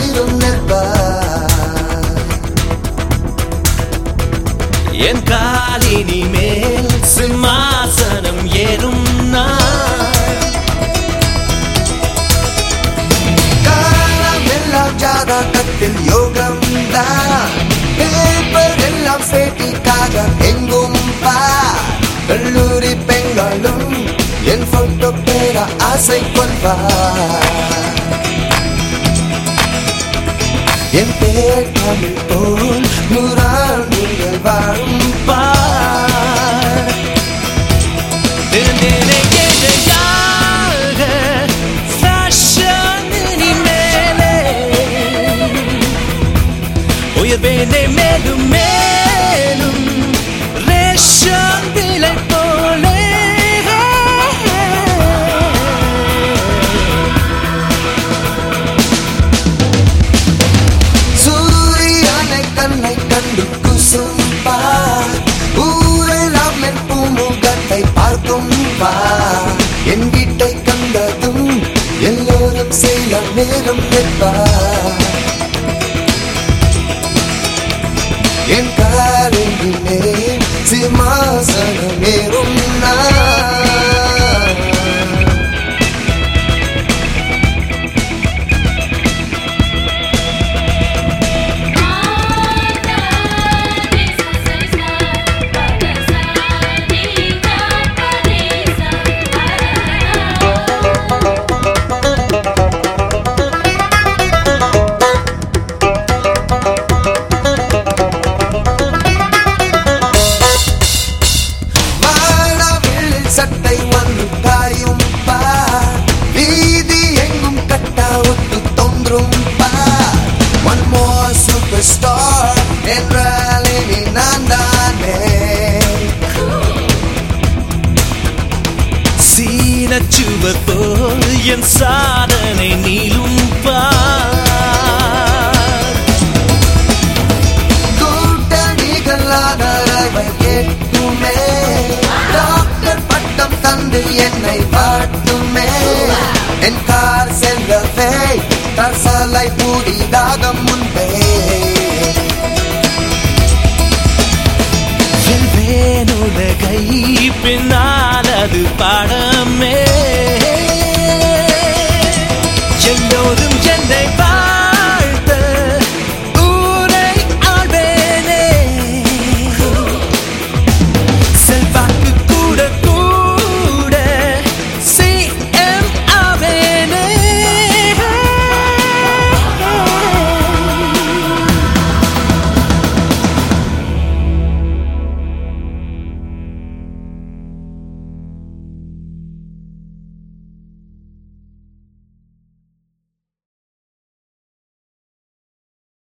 நீரும் நிற்பார். என் காலினி மேல் சிம்மாசனம் ஏறும் காலம் எல்லாம் ஜாதகத்தில் யோகம் தான். பேப்பர் எல்லாம் பேட்டிக்காக எங்கும் பார். கல்லூரி பெண்களும் என் போட்டோ பேர ஆசை கொள்வார். என் பேர் தமிழ் போல் நூறாண்டுகள் வாழும் பார். உயர்வேனே மேலும் மேலும் ரேஷன் விலை போலே. சூரியனை கண்ணை கண்டு குசும்பார். ஊரெல்லாம் என் பூமுகத்தை பார்க்கும் பார். என் வீட்டை கண்டதும் எல்லோரும் செய்ய நேரம் நிற்பார். என் காலிலே சிம்மாசனம் ஏறும் சட்டை வந்து காயும் பார். வீதி எங்கும் கட்டா ஒட்டு தோன்றும் பார். One more superstar என்றால் இனி நான் தானே. சீனச்சுவர் போல் என் சாதனை நீளும் பார். கூட்டணிகள் ஆதரவை கேட்குமே. டாக்டர் பட்டம் தந்து என்னை பாட்டுமே. என் கார் செல்லவே தற்சாலை புதிதாக முன்பே. உலகை பின்னால் அது பாடமே.